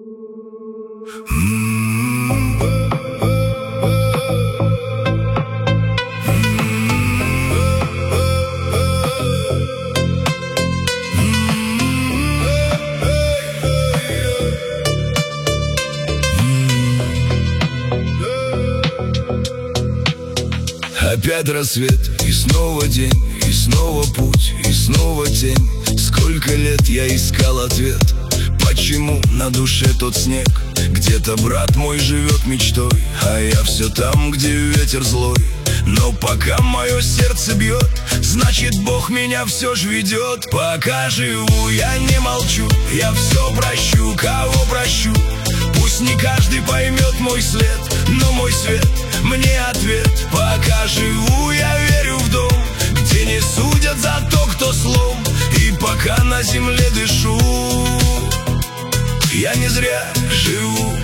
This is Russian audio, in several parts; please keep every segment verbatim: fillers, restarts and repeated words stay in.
Опять рассвет, и снова день, и снова путь, и снова тень. Сколько лет я искал ответ, почему на душе тот снег? Где-то брат мой живет мечтой, а я все там, где ветер злой. Но пока мое сердце бьет, значит Бог меня все ж ведет. Пока живу, я не молчу, я все прощу, кого прощу. Пусть не каждый поймет мой след, но мой свет мне ответ. Пока живу, я верю в дом, где не судят за то, кто слом. И пока на земле дышу, я не зря живу.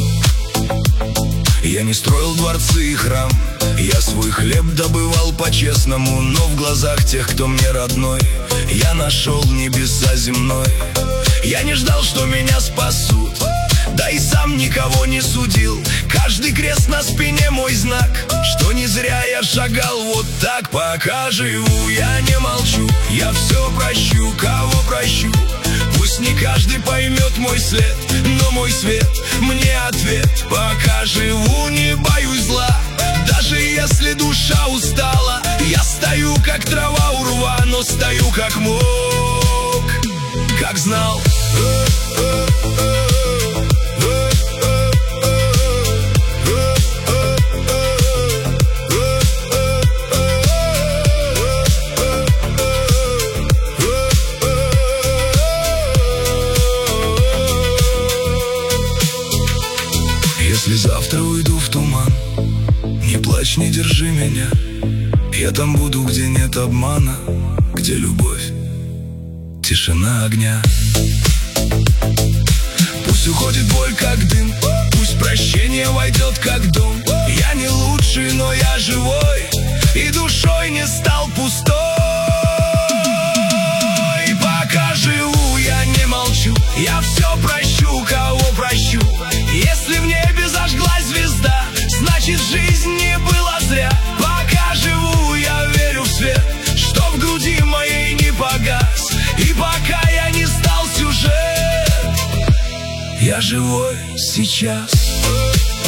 Я не строил дворцы и храм, я свой хлеб добывал по-честному. Но в глазах тех, кто мне родной, я нашел небеса земной. Я не ждал, что меня спасут, да и сам никого не судил. Каждый крест на спине мой знак, что не зря я шагал вот так. Пока живу, я не молчу, я все прощу, кого прощу. Пусть не каждый поймет мой след, но мой свет мне ответ. Пока живу, не боюсь зла, даже если душа устала. Я стою, как трава у рва, но стою, как мог, как знал. Если завтра уйду в туман, не плачь, не держи меня. Я там буду, где нет обмана, где любовь, тишина огня. Пусть уходит боль, как дым, пусть прощение войдет, как дом. Я не лучший, но я живой, и душой не стал пустой. Пока живу, я не молчу, я все прощу, кого прощу. Если в небе зажглась звезда, значит жизнь не была зря. Пока живу, я верю в свет, что в груди моей не погас. И пока я не стал сюжет, я живой сейчас.